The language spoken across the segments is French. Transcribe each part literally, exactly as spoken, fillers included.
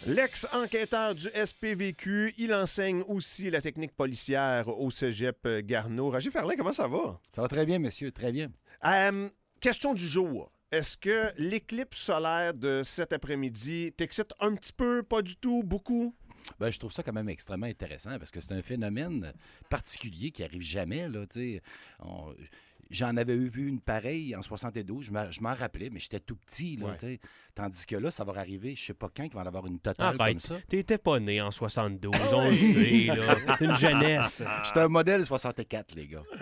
L'ex-enquêteur du S P V Q, il enseigne aussi la technique policière au cégep Garneau. Roger Ferlin, comment ça va? Ça va très bien, monsieur, très bien. Euh, question du jour. Est-ce que l'éclipse solaire de cet après-midi t'excite un petit peu, pas du tout, beaucoup? Ben, je trouve ça quand même extrêmement intéressant parce que c'est un phénomène particulier qui arrive jamais. Là, on... J'en avais eu vu une pareille en soixante-douze, je m'en, je m'en rappelais, mais j'étais tout petit. Là, ouais. Tandis que là, ça va arriver, je sais pas quand, qu'il va en avoir une totale Arrête, comme ça. T'étais pas né en soixante-douze, on le sait. Là. C'est une jeunesse. J'étais un modèle soixante-quatre, les gars.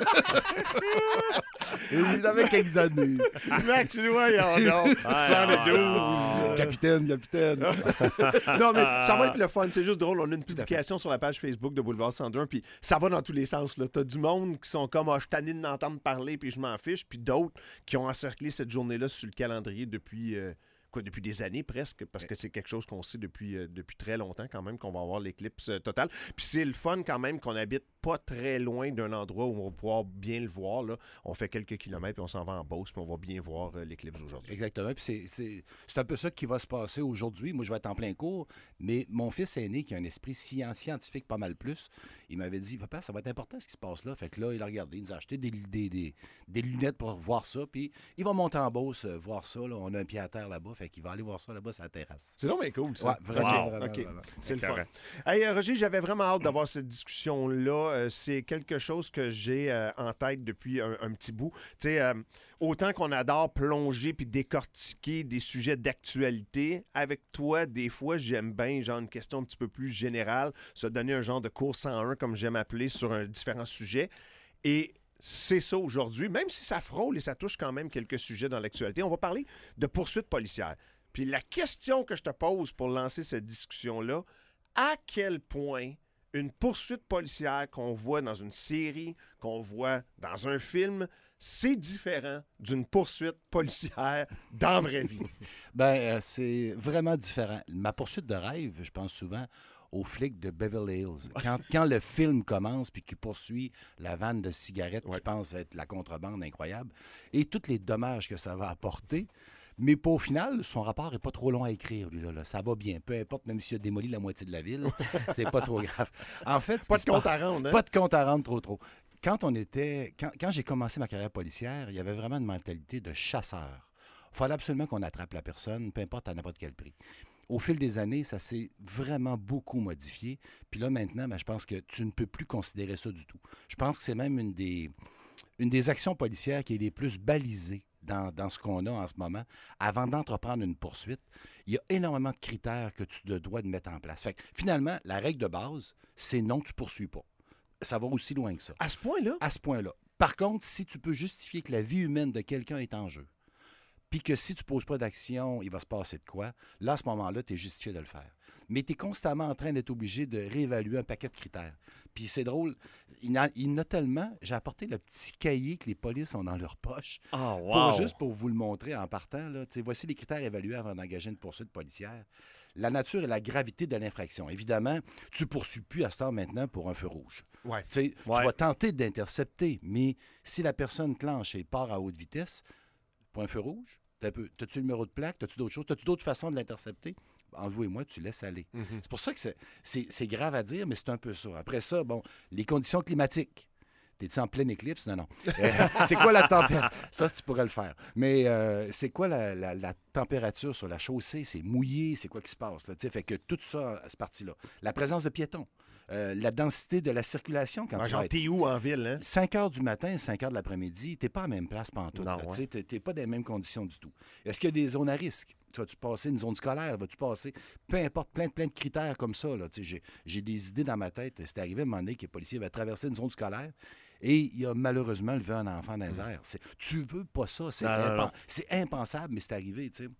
Il avait quelques années. Max, voyons donc. soixante-douze. Capitaine, capitaine. Non, mais ça va être le fun. C'est juste drôle. On a une publication sur la page Facebook de Boulevard cent deux, puis ça va dans tous les sens. Là. T'as du monde qui sont comme, ah, je suis tanné d'entendre parler, puis je m'en fiche, puis d'autres qui ont encerclé cette journée-là sur le calendrier depuis... Euh, Quoi, depuis des années presque, parce que c'est quelque chose qu'on sait depuis, euh, depuis très longtemps quand même, qu'on va avoir l'éclipse euh, totale. Puis c'est le fun quand même qu'on habite pas très loin d'un endroit où on va pouvoir bien le voir. Là. On fait quelques kilomètres, puis on s'en va en Beauce, puis on va bien voir euh, l'éclipse aujourd'hui. Exactement, puis c'est, c'est, c'est un peu ça qui va se passer aujourd'hui. Moi, je vais être en plein cours, mais mon fils aîné, qui a un esprit scientifique pas mal plus, il m'avait dit, papa, ça va être important ce qui se passe là. Fait que là, il a regardé, il nous a acheté des, des, des, des lunettes pour voir ça, puis il va monter en Beauce, euh, voir ça. Là. On a un pied à terre là-bas. Fait qu'il va aller voir ça là-bas sur la terrasse. C'est donc bien cool, ça. Ouais, vraiment, wow. vraiment, okay. vraiment. C'est le fun. Hey, euh, Roger, j'avais vraiment hâte d'avoir cette discussion-là. Euh, c'est quelque chose que j'ai euh, en tête depuis un, un petit bout. Tu sais, euh, autant qu'on adore plonger puis décortiquer des sujets d'actualité, avec toi, des fois, j'aime bien, genre, une question un petit peu plus générale, se donner un genre de cours cent un, comme j'aime appeler, sur un différent sujet. Et c'est ça aujourd'hui, même si ça frôle et ça touche quand même quelques sujets dans l'actualité. On va parler de poursuites policières. Puis la question que je te pose pour lancer cette discussion-là, à quel point une poursuite policière qu'on voit dans une série, qu'on voit dans un film, c'est différent d'une poursuite policière dans la vraie vie? Bien, euh, c'est vraiment différent. Ma poursuite de rêve, je pense souvent aux flics de Beverly Hills. Quand, quand le film commence puis qu'il poursuit la vanne de cigarettes ouais. qui pense être la contrebande incroyable et tous les dommages que ça va apporter. Mais pour, au final, son rapport n'est pas trop long à écrire, lui, là, là. Ça va bien. Peu importe, même s'il a démoli la moitié de la ville, c'est pas trop grave. En fait, pas de compte à rendre, hein? Pas de compte à rendre trop, trop. Quand on était... Quand, quand j'ai commencé ma carrière policière, il y avait vraiment une mentalité de chasseur. Il fallait absolument qu'on attrape la personne, peu importe à n'importe quel prix. Au fil des années, ça s'est vraiment beaucoup modifié. Puis là, maintenant, ben, je pense que tu ne peux plus considérer ça du tout. Je pense que c'est même une des, une des actions policières qui est les plus balisées Dans, dans ce qu'on a en ce moment, avant d'entreprendre une poursuite. Il y a énormément de critères que tu te dois de mettre en place. Fait que, finalement, la règle de base, c'est non, tu ne poursuis pas. Ça va aussi loin que ça. À ce point-là? À ce point-là. Par contre, si tu peux justifier que la vie humaine de quelqu'un est en jeu, puis que si tu ne poses pas d'action, il va se passer de quoi, là, à ce moment-là, tu es justifié de le faire. Mais tu es constamment en train d'être obligé de réévaluer un paquet de critères. Puis c'est drôle, il y en a tellement, j'ai apporté le petit cahier que les polices ont dans leur poche, oh, wow. pour, juste pour vous le montrer en partant. Là, voici les critères évalués avant d'engager une poursuite policière. La nature et la gravité de l'infraction. Évidemment, tu ne poursuis plus à ce temps maintenant pour un feu rouge. Ouais. Ouais. Tu vas tenter d'intercepter, mais si la personne clenche et part à haute vitesse, pour un feu rouge, t'as-tu le numéro de plaque? T'as-tu d'autres choses? T'as-tu d'autres façons de l'intercepter? Entre vous et moi, tu laisses aller. Mm-hmm. C'est pour ça que c'est, c'est, c'est grave à dire, mais c'est un peu ça. Après ça, bon, les conditions climatiques. T'es-tu en pleine éclipse? Non, non. Euh, c'est quoi la température? Ça, tu pourrais le faire. Mais euh, c'est quoi la, la, la température sur la chaussée? C'est mouillé? C'est quoi qui se passe? Là? Fait que tout ça, cette partie-là. La présence de piétons. Euh, la densité de la circulation quand ah, tu genre, vas être... t'es où en ville, hein? cinq heures du matin, cinq heures de l'après-midi, t'es pas à la même place pantoute. Non, là, ouais. T'es, t'es pas dans les mêmes conditions du tout. Est-ce qu'il y a des zones à risque? Vas-tu passer une zone scolaire? Vas-tu passer... Peu importe, plein de, plein de critères comme ça. Là, j'ai, j'ai des idées dans ma tête. C'est arrivé à un moment donné que les policiers avaient traversé une zone scolaire et il a malheureusement levé un enfant dans les airs. C'est, tu veux pas ça. C'est, non, impen- non, non. c'est impensable, mais c'est arrivé. T'sais.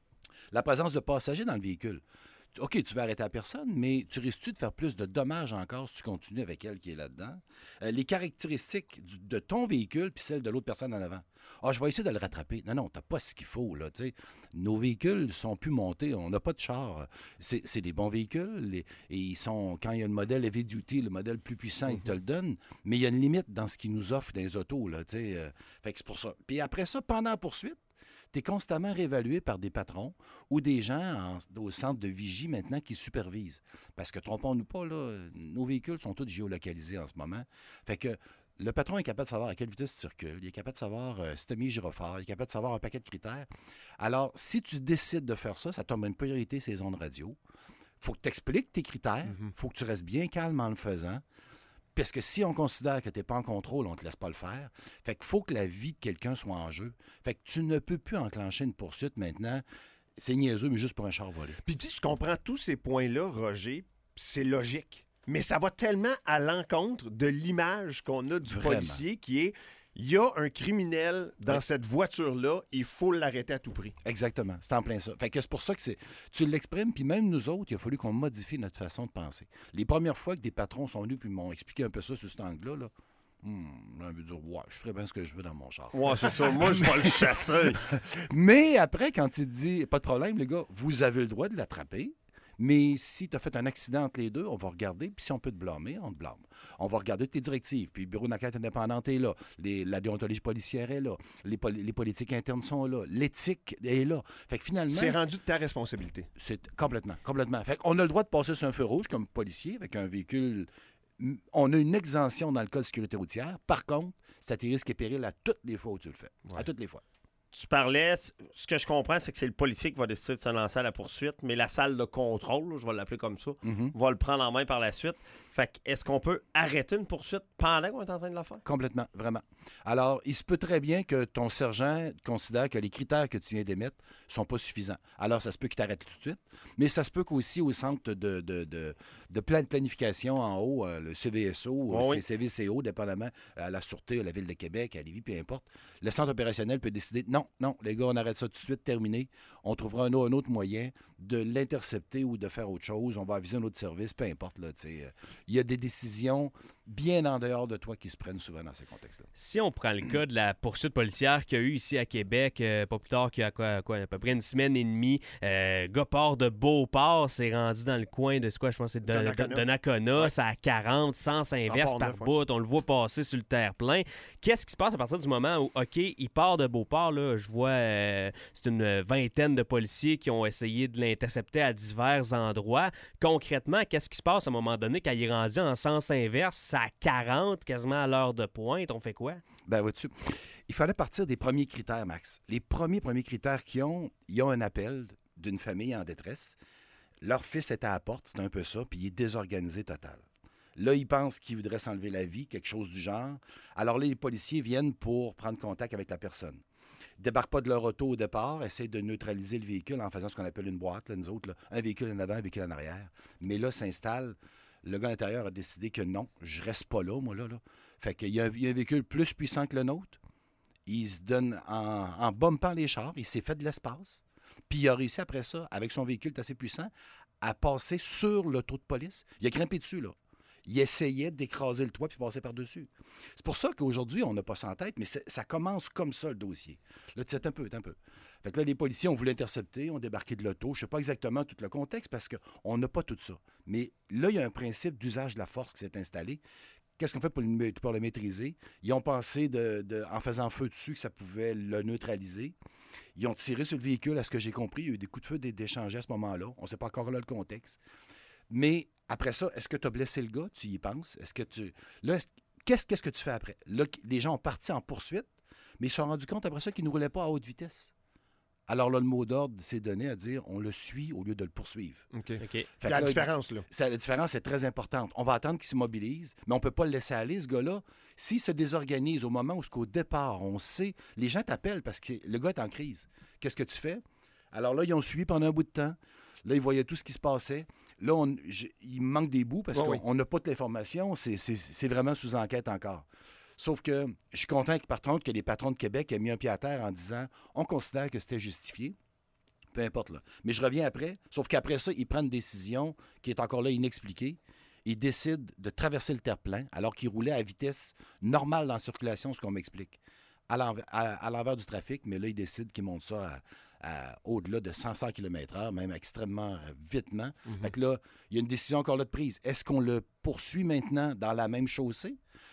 La présence de passagers dans le véhicule. OK, tu vas arrêter la personne, mais tu risques-tu de faire plus de dommages encore si tu continues avec elle qui est là-dedans? Euh, les caractéristiques du, de ton véhicule puis celles de l'autre personne en avant. Ah, je vais essayer de le rattraper. Non, non, t'as pas ce qu'il faut, là, tu sais. Nos véhicules sont plus montés, on n'a pas de char. C'est, c'est des bons véhicules, les, et ils sont, quand il y a le modèle heavy duty, le modèle plus puissant, mm-hmm. ils te le donnent, mais il y a une limite dans ce qu'ils nous offrent dans les autos, là, tu sais. Euh, fait que c'est pour ça. Puis après ça, pendant la poursuite, tu es constamment réévalué par des patrons ou des gens en, au centre de vigie maintenant qui supervisent. Parce que, trompons-nous pas, là, nos véhicules sont tous géolocalisés en ce moment. Fait que le patron est capable de savoir à quelle vitesse tu circules, il est capable de savoir euh, si tu as mis gyrophare, il est capable de savoir un paquet de critères. Alors, si tu décides de faire ça, ça tombe une priorité ces ondes radio. Il faut que tu expliques tes critères, il mm-hmm. faut que tu restes bien calme en le faisant. Parce que si on considère que tu n'es pas en contrôle, on ne te laisse pas le faire. Fait qu'il faut que la vie de quelqu'un soit en jeu. Fait que tu ne peux plus enclencher une poursuite maintenant. C'est niaiseux, mais juste pour un char volé. Puis tu sais, je comprends tous ces points-là, Roger, c'est logique. Mais ça va tellement à l'encontre de l'image qu'on a du Vraiment. policier qui est il y a un criminel dans ouais. cette voiture-là, il faut l'arrêter à tout prix. Exactement, c'est en plein ça. Fait que c'est pour ça que c'est, tu l'exprimes, puis même nous autres, il a fallu qu'on modifie notre façon de penser. Les premières fois que des patrons sont venus puis m'ont expliqué un peu ça sur cet angle-là, là, Hmm, j'ai envie de dire, ouais, je ferais bien ce que je veux dans mon char. Ouais, c'est ça. Moi, je vais le chasser. Mais après, quand il te dit, pas de problème, les gars, vous avez le droit de l'attraper. Mais si tu as fait un accident entre les deux, on va regarder. Puis si on peut te blâmer, on te blâme. On va regarder tes directives. Puis le bureau d'enquête indépendante est là. Les, la déontologie policière est là. Les, poli- les politiques internes sont là. L'éthique est là. Fait que finalement... C'est rendu de ta responsabilité. C'est complètement, complètement. Fait qu'on a le droit de passer sur un feu rouge comme policier avec un véhicule... On a une exemption dans le code de sécurité routière. Par contre, c'est à tes risques et périls à toutes les fois où tu le fais. Ouais. À toutes les fois. Tu parlais, ce que je comprends, c'est que c'est le policier qui va décider de se lancer à la poursuite, mais la salle de contrôle, je vais l'appeler comme ça, mm-hmm. va le prendre en main par la suite. Fait que, est-ce qu'on peut arrêter une poursuite pendant qu'on est en train de la faire? Complètement, vraiment. Alors, il se peut très bien que ton sergent considère que les critères que tu viens d'émettre ne sont pas suffisants. Alors, ça se peut qu'il t'arrête tout de suite, mais ça se peut qu'aussi au centre de, de, de, de plan de planification en haut, euh, le C V S O, oh, le oui. C V C O, dépendamment à la Sûreté, à la Ville de Québec, à Lévis, peu importe, le centre opérationnel peut décider, non, non, les gars, on arrête ça tout de suite, terminé. On trouvera un, un autre moyen de l'intercepter ou de faire autre chose. On va aviser un autre service, peu importe. Là, t'sais. Il y a des décisions bien en dehors de toi qui se prennent souvent dans ces contextes-là. Si on prend le cas de la poursuite policière qu'il y a eu ici à Québec, euh, pas plus tard qu'il y a quoi, quoi, à peu près une semaine et demie, euh, gars part de Beauport, c'est rendu dans le coin de, c'est quoi, je pense que c'est de, Donnacona. de, Donnacona, ouais. c'est à quarante, sens inverse par ouais. bout, on le voit passer sur le terre-plein. Qu'est-ce qui se passe à partir du moment où, OK, il part de Beauport, là, je vois, euh, c'est une vingtaine de policiers qui ont essayé de l'intercepter à divers endroits. Concrètement, qu'est-ce qui se passe à un moment donné quand il est rendu en sens inverse, à quarante, quasiment à l'heure de pointe, on fait quoi? Ben vois-tu, il fallait partir des premiers critères, Max. Les premiers premiers critères qu'ils ont, ils ont un appel d'une famille en détresse. Leur fils est à la porte, c'est un peu ça, puis il est désorganisé total. Là, ils pensent qu'il voudrait s'enlever la vie, quelque chose du genre. Alors là, les policiers viennent pour prendre contact avec la personne. Ils débarquent pas de leur auto au départ, essaient de neutraliser le véhicule en faisant ce qu'on appelle une boîte, là, nous autres, là, un véhicule en avant, un véhicule en arrière. Mais là, s'installe... Le gars à l'intérieur a décidé que non, je reste pas là, moi, là. là. Fait qu'il y a, un, il y a un véhicule plus puissant que le nôtre. Il se donne en, en bumpant les chars. Il s'est fait de l'espace. Puis il a réussi après ça, avec son véhicule assez puissant, à passer sur l'auto de police. Il a grimpé dessus, là. Il essayait d'écraser le toit puis passer par-dessus. C'est pour ça qu'aujourd'hui, on n'a pas ça en tête, mais ça commence comme ça, le dossier. Là, tu sais, un peu, un peu. Fait que là, les policiers ont voulu intercepter, ont débarqué de l'auto. Je ne sais pas exactement tout le contexte parce qu'on n'a pas tout ça. Mais là, il y a un principe d'usage de la force qui s'est installé. Qu'est-ce qu'on fait pour le, pour le maîtriser? Ils ont pensé, de, de, en faisant feu dessus, que ça pouvait le neutraliser. Ils ont tiré sur le véhicule, à ce que j'ai compris. Il y a eu des coups de feu d'échanger à ce moment-là. On ne sait pas encore là le contexte. Mais après ça, est-ce que tu as blessé le gars? Tu y penses? Est-ce que tu... Là, est-ce... Qu'est-ce, qu'est-ce que tu fais après? Là, les gens ont parti en poursuite, mais ils se sont rendus compte après ça qu'ils ne roulaient pas à haute vitesse. Alors là, le mot d'ordre s'est donné à dire on le suit au lieu de le poursuivre. OK. OK. La là, différence, là. Ça, la différence est très importante. On va attendre qu'il se mobilise, mais on ne peut pas le laisser aller, ce gars-là. S'il se désorganise au moment où, au départ, on sait, les gens t'appellent parce que le gars est en crise. Qu'est-ce que tu fais? Alors là, ils ont suivi pendant un bout de temps. Là, ils voyaient tout ce qui se passait. Là, on, je, il manque des bouts parce oui, qu'on n'a oui. pas de l'information. C'est, c'est, c'est vraiment sous enquête encore. Sauf que je suis content que, par contre, que les patrons de Québec aient mis un pied à terre en disant on considère que c'était justifié. Peu importe, là. Mais je reviens après. Sauf qu'après ça, ils prennent une décision qui est encore là inexpliquée. Ils décident de traverser le terre-plein alors qu'ils roulaient à vitesse normale dans la circulation, ce qu'on m'explique, à l'envers, à, à l'envers du trafic. Mais là, ils décident qu'ils montent ça à, à, au-delà de cent kilomètres heure, même extrêmement vitement. Mm-hmm. Fait que là, il y a une décision encore là de prise. Est-ce qu'on le poursuit maintenant dans la même chaussée?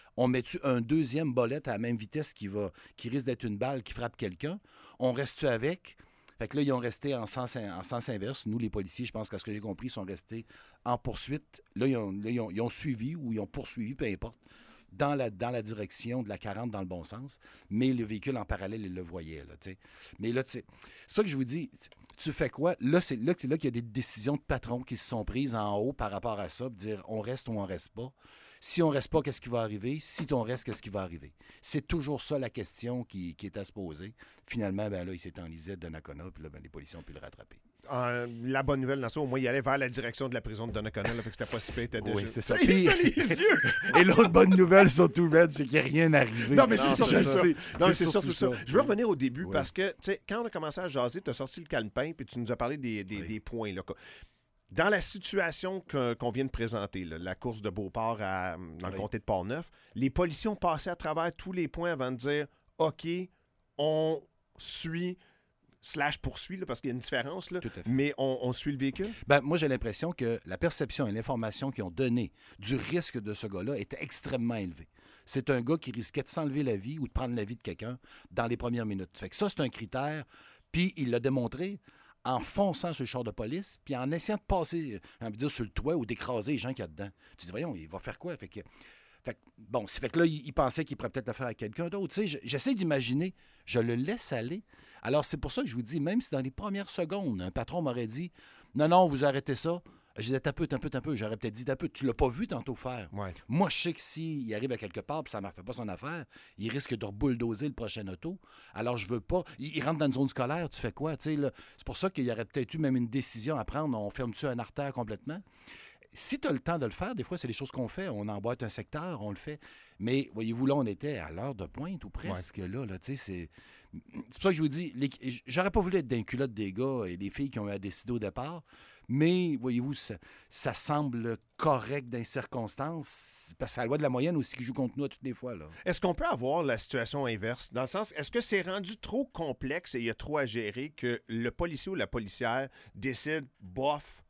On met-tu un deuxième bolette à la même vitesse qui, va, qui risque d'être une balle qui frappe quelqu'un? On reste-tu avec? Fait que là, ils ont resté en sens, en sens inverse. Nous, les policiers, je pense qu'à ce que j'ai compris, ils sont restés en poursuite. Là, ils ont, là, ils ont, ils ont suivi ou ils ont poursuivi, peu importe, dans la, dans la direction de la quarante dans le bon sens. Mais le véhicule en parallèle, ils le voyaient. Là, t'sais. Mais là, c'est ça que je vous dis. Tu fais quoi? Là, c'est là, là qu'il y a des décisions de patron qui se sont prises en haut par rapport à ça, pour dire on reste ou on reste pas. Si on reste pas, qu'est-ce qui va arriver? Si on reste, qu'est-ce qui va arriver? C'est toujours ça la question qui, qui est à se poser. Finalement, ben là, il s'est enlisé de Donnacona, puis là, ben, les policiers ont pu le rattraper. Euh, la bonne nouvelle dans ça, au moins, il allait vers la direction de la prison de Donnacona, là, fait que c'était pas si pire, t'as déjà... Oui, c'est ça. Il Puis- était les yeux! Et l'autre bonne nouvelle, surtout, Red, c'est qu'il n'y a rien arrivé. Non, mais c'est Non, surtout je ça. sais. Non, C'est c'est surtout ça. Je veux Oui. revenir au début Oui. parce que, tu sais, quand on a commencé à jaser, tu as sorti le calepin puis tu nous as parlé des, des, Oui. des points. Là. Dans la situation que- qu'on vient de présenter, là, la course de Beauport à- dans le Oui. comté de Portneuf, les policiers ont passé à travers tous les points avant de dire OK, on suit slash poursuit, là, parce qu'il y a une différence, là, Tout à fait. mais on, on suit le véhicule. Ben, moi, j'ai l'impression que la perception et l'information qu'ils ont donnée du risque de ce gars-là était extrêmement élevée. C'est un gars qui risquait de s'enlever la vie ou de prendre la vie de quelqu'un dans les premières minutes. Fait que ça, c'est un critère. Puis il l'a démontré en fonçant sur le char de police, puis en essayant de passer, j'ai envie de dire, sur le toit ou d'écraser les gens qu'il y a dedans. Tu dis, voyons, il va faire quoi? Fait que, fait que, bon, c'est fait que là, il, il pensait qu'il pourrait peut-être le faire avec quelqu'un d'autre. Tu sais, je- j'essaie d'imaginer, je le laisse aller. Alors, c'est pour ça que je vous dis, même si dans les premières secondes, un patron m'aurait dit, non, non, vous arrêtez ça. Je disais, t'as peu, t'as peu, t'as peu. J'aurais peut-être dit, t'as peu. Tu l'as pas vu tantôt faire. Ouais. Moi, je sais que s'il arrive à quelque part et ça ne fait pas son affaire, il risque de bulldozer le prochain auto. Alors, je veux pas. Il, il rentre dans une zone scolaire, tu fais quoi? Tu sais, là, c'est pour ça qu'il y aurait peut-être eu même une décision à prendre. On ferme-tu un artère complètement? Si tu as le temps de le faire, des fois, c'est des choses qu'on fait. On emboîte un secteur, on le fait. Mais voyez-vous, là, on était à l'heure de pointe ou presque. Là, là, tu sais, c'est... c'est pour ça que je vous dis, les... j'aurais pas voulu être dans les culottes des gars et des filles qui ont eu à décider au départ. Mais, voyez-vous, ça, ça semble correct dans les circonstances, parce que c'est la loi de la moyenne aussi qui joue contre nous à toutes les fois. Là. Est-ce qu'on peut avoir la situation inverse? Dans le sens, est-ce que c'est rendu trop complexe et il y a trop à gérer que le policier ou la policière décide, bof,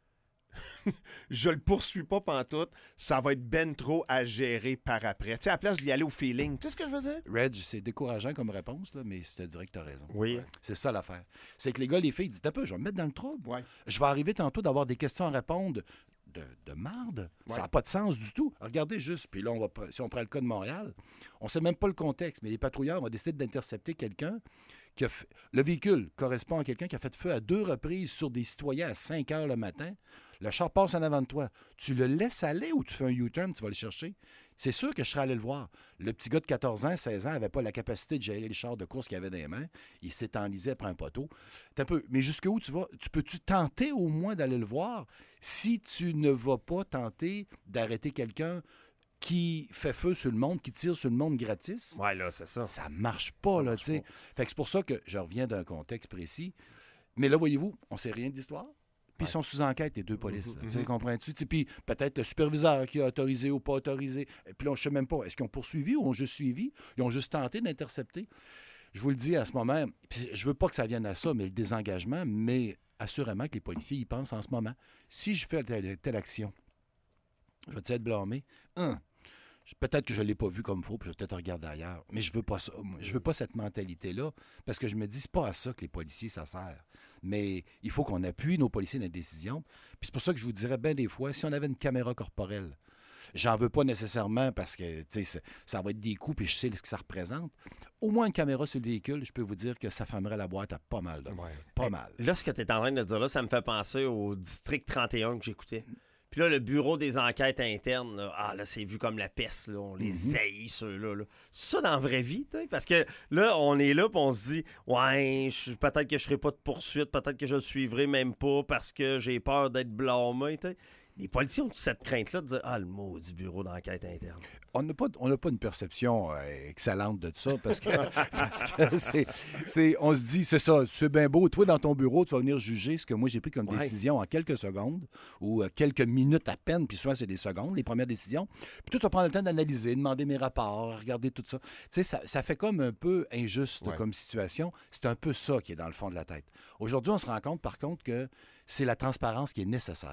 je le poursuis pas pantoute, ça va être ben trop à gérer par après. Tu sais, à la place d'y aller au feeling. Tu sais ce que je veux dire? Reg, c'est décourageant comme réponse, là, mais je te dirais que tu as raison. Oui. Ouais. C'est ça l'affaire. C'est que les gars, les filles, disent un peu, je vais me mettre dans le trouble. Ouais. Je vais arriver tantôt d'avoir des questions à répondre de, de marde. Ouais. Ça n'a pas de sens du tout. Regardez juste, puis là, on va, pre- si on prend le cas de Montréal, on ne sait même pas le contexte, mais les patrouilleurs ont décidé d'intercepter quelqu'un qui a fait... Le véhicule correspond à quelqu'un qui a fait feu à deux reprises sur des citoyens à cinq heures le matin. Le char passe en avant de toi. Tu le laisses aller ou tu fais un U-turn, tu vas le chercher? C'est sûr que je serais allé le voir. Le petit gars de quatorze ans, seize ans, n'avait pas la capacité de gérer le char de course qu'il avait dans les mains. Il s'est enlisé après un poteau. T'as un peu... Mais jusqu'où tu vas? Tu peux-tu tenter au moins d'aller le voir si tu ne vas pas tenter d'arrêter quelqu'un qui fait feu sur le monde, qui tire sur le monde gratis? Ouais, là, c'est ça. Ça marche pas, Ça là, marche tu sais. pas. Fait que c'est pour ça que je reviens d'un contexte précis. Mais là, voyez-vous, on sait rien de l'histoire. Puis ils sont sous enquête, les deux polices. là, tu sais, comprends-tu? Tu sais, puis peut-être le superviseur qui a autorisé ou pas autorisé. Et puis là, je ne sais même pas. Est-ce qu'ils ont poursuivi ou ont juste suivi? Ils ont juste tenté d'intercepter. Je vous le dis à ce moment, puis je veux pas que ça vienne à ça, mais le désengagement, mais assurément que les policiers y pensent en ce moment. Si je fais telle, telle action, je vais être blâmé. Un, peut-être que je ne l'ai pas vu comme il faut, puis je vais peut-être regarder ailleurs. Mais je veux pas ça. moi. Je veux pas cette mentalité-là, parce que je me dis, c'est pas à ça que les policiers, ça sert. Mais il faut qu'on appuie nos policiers dans les décisions. Puis c'est pour ça que je vous dirais bien des fois, si on avait une caméra corporelle, j'en veux pas nécessairement parce que tu sais, ça va être des coups, puis je sais ce que ça représente. Au moins une caméra sur le véhicule, je peux vous dire que ça fermerait la boîte à pas mal de monde. Pas mal. Là, ce que tu es en train de dire là, ça me fait penser au district trente et un que j'écoutais. Puis là, le bureau des enquêtes internes, là, ah là, c'est vu comme la peste, là. On les Mhm. haït, ceux-là. Là. C'est ça dans la vraie vie, tu sais? Parce que là, on est là, puis on se dit, ouais, je- peut-être que je ferai pas de poursuite, peut-être que je le suivrai même pas parce que j'ai peur d'être blâmé, tu sais. Les policiers ont cette crainte-là de dire, ah, le maudit bureau d'enquête interne. On n'a pas, on n'a pas une perception euh, excellente de ça parce que, parce que c'est, c'est, on se dit, c'est ça, c'est bien beau. Toi, dans ton bureau, tu vas venir juger ce que moi j'ai pris comme Ouais. décision en quelques secondes ou euh, quelques minutes à peine, puis souvent c'est des secondes, les premières décisions. Puis toi, tu vas prendre le temps d'analyser, demander mes rapports, regarder tout ça. Tu sais, ça, ça fait comme un peu injuste Ouais. comme situation. C'est un peu ça qui est dans le fond de la tête. Aujourd'hui, on se rend compte, par contre, que c'est la transparence qui est nécessaire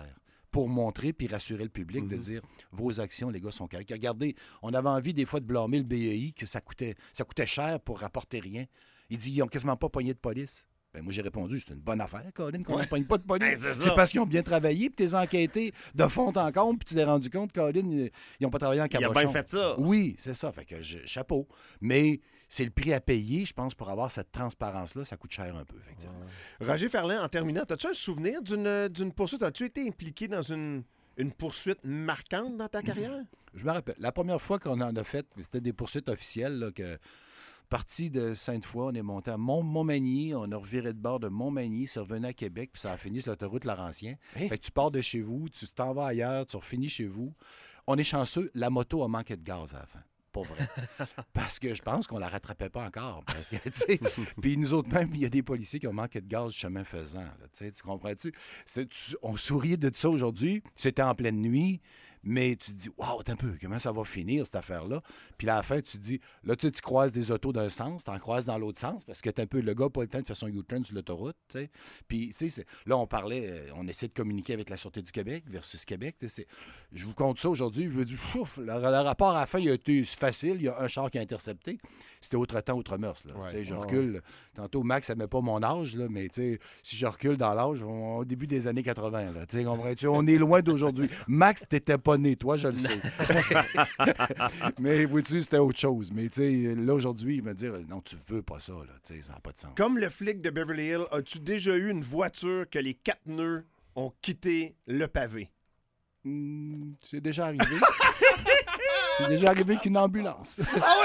pour montrer puis rassurer le public, Mm-hmm. de dire vos actions, les gars, sont correctes. Regardez, on avait envie des fois de blâmer le B E I, que ça coûtait, ça coûtait cher pour rapporter rien. Il dit, ils n'ont quasiment pas pogné de police. Ben, moi, j'ai répondu, c'est une bonne affaire, Colin, qu'on ne pogne pas de police. Ben, c'est ça. c'est parce qu'ils ont bien travaillé, puis t'es enquêté de fond en comble, puis tu t'es rendu compte, Colin, ils n'ont pas travaillé en Il a cabochon. bien fait ça. Oui, c'est ça. Fait que je- chapeau. Mais c'est le prix à payer, je pense, pour avoir cette transparence-là. Ça coûte cher un peu, effectivement. Roger Ferland, en terminant, as-tu un souvenir d'une, d'une poursuite? As-tu été impliqué dans une, une poursuite marquante dans ta carrière? Je me rappelle, la première fois qu'on en a fait, c'était des poursuites officielles, là, que parti de Sainte-Foy, on est monté à Mont- Montmagny, on a reviré de bord de Montmagny, c'est revenu à Québec, puis ça a fini sur l'autoroute Laurentien. Hein? Fait que tu pars de chez vous, tu t'en vas ailleurs, tu refinis chez vous. On est chanceux, la moto a manqué de gaz à la fin. Pas vrai. Parce que je pense qu'on la rattrapait pas encore. Parce que, tu sais, puis nous autres même, il y a des policiers qui ont manqué de gaz chemin faisant. Là, tu sais, tu comprends-tu? C'est- tu- on souriait de ça aujourd'hui. C'était en pleine nuit. Mais tu te dis, waouh, attends un peu, comment ça va finir cette affaire-là? Puis à la fin, tu te dis, là, tu sais, tu croises des autos d'un sens, tu en croises dans l'autre sens, parce que t'as un peu, le gars n'a pas le temps de faire son U-turn sur l'autoroute, tu sais. Puis, tu sais, c'est- là, on parlait, euh, on essaie de communiquer avec la Sûreté du Québec versus Québec. Tu sais, c'est- je vous compte ça aujourd'hui, je vous dis, ouf, le, le rapport à la fin, il a été facile, il y a un char qui a intercepté. C'était autre temps, autre mœurs, là. Ouais. Tu sais, je Ouais, recule. Tantôt, Max, ça ne met pas mon âge, là, mais tu sais, si je recule dans l'âge, on- au début des années quatre-vingts, là. Tu sais, comprends-tu? On est loin d'aujourd'hui. Max, t'étais pas né, toi, je le sais. Mais vois-tu, c'était autre chose. Mais tu sais, là, aujourd'hui, il me dit, non, tu veux pas ça, là. Tu sais, ça n'a pas de sens. Comme le flic de Beverly Hills, as-tu déjà eu une voiture que les quatre nœuds ont quitté le pavé? Hmm, c'est déjà arrivé. C'est déjà arrivé qu'une ambulance.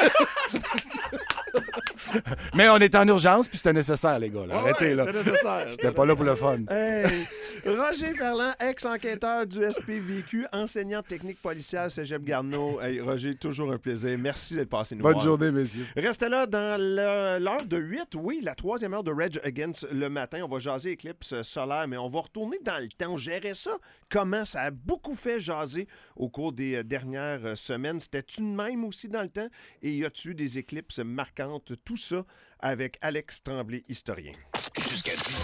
Mais on est en urgence, puis c'était nécessaire, les gars. Là. Arrêtez, là. C'est nécessaire. J'étais pas là pour le fun. Hey! Roger Ferland, ex-enquêteur du S P V Q, enseignant de technique policière Cégep Garneau. Hey, Roger, toujours un plaisir. Merci d'être passé nous Bonne voir. journée, messieurs. Restez là dans le- l'heure de huit, oui, la troisième heure de Reg Against le matin. On va jaser éclipse solaire, mais on va retourner dans le temps. On gérait ça. Comment ça a beaucoup fait jaser au cours des euh, dernières euh, semaines. C'était-tu de même aussi dans le temps? Et y a-tu eu des éclipses marquantes? Tout ça avec Alex Tremblay, historien. Jusqu'à dix